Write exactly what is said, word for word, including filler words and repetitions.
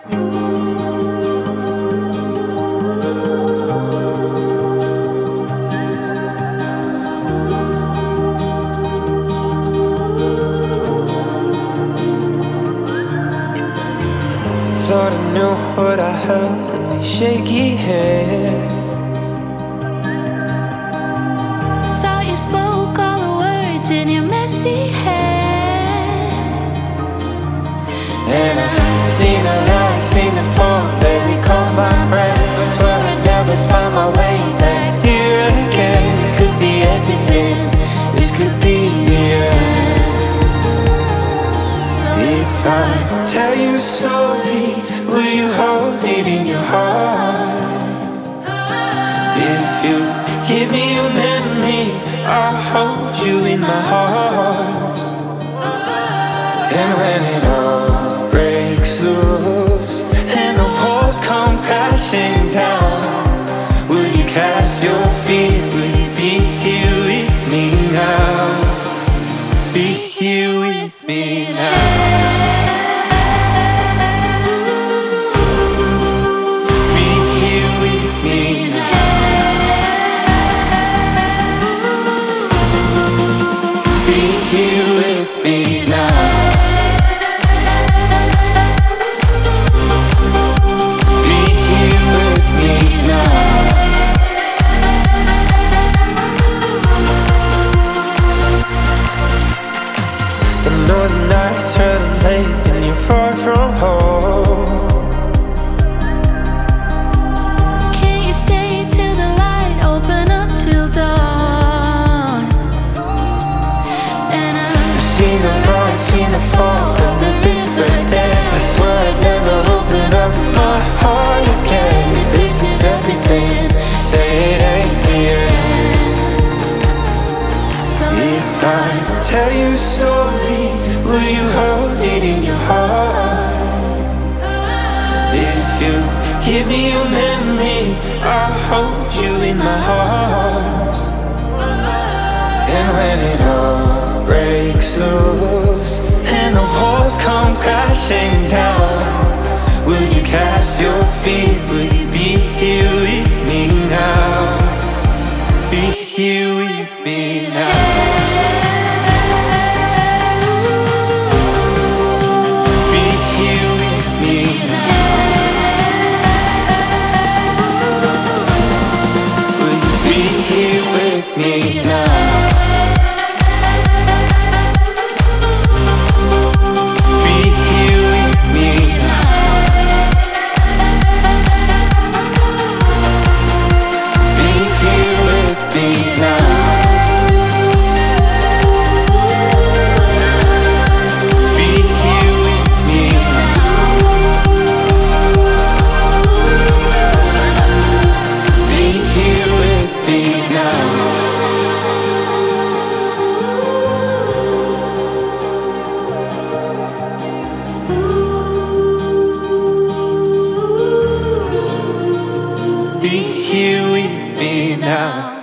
Thought I knew what I held in these shaky hands. Thought you spoke all the words in your messy head. And I seen the rise, seen the fall, barely caught my breath. Swear I'd never find my way back here again. This could be everything, this could be the end. If I tell you a story, will you hold it in your heart? If you give me a memory, I'll hold you in my arms. And when it all breaks loose and the walls come crashing down, will you cast your feet? Will you be here with me now? Be here with me now. Be here with me now. Be here with me now. I know the night's running late and you're far from home. Can't you stay till the light open up till dawn? And I've Seen the rise, seen the fall of the river there. I swear I'd never open up my heart again. If this is everything, say it ain't the end. so If I tell you a story, will you hold it in your heart? If you give me a memory, I'll hold you in my arms. And when it all breaks loose and the walls come crashing down, will you cast your feet? Will you be here with me now? Be here with me now. Be here with me now. Will you be here with me now? Be here with me now.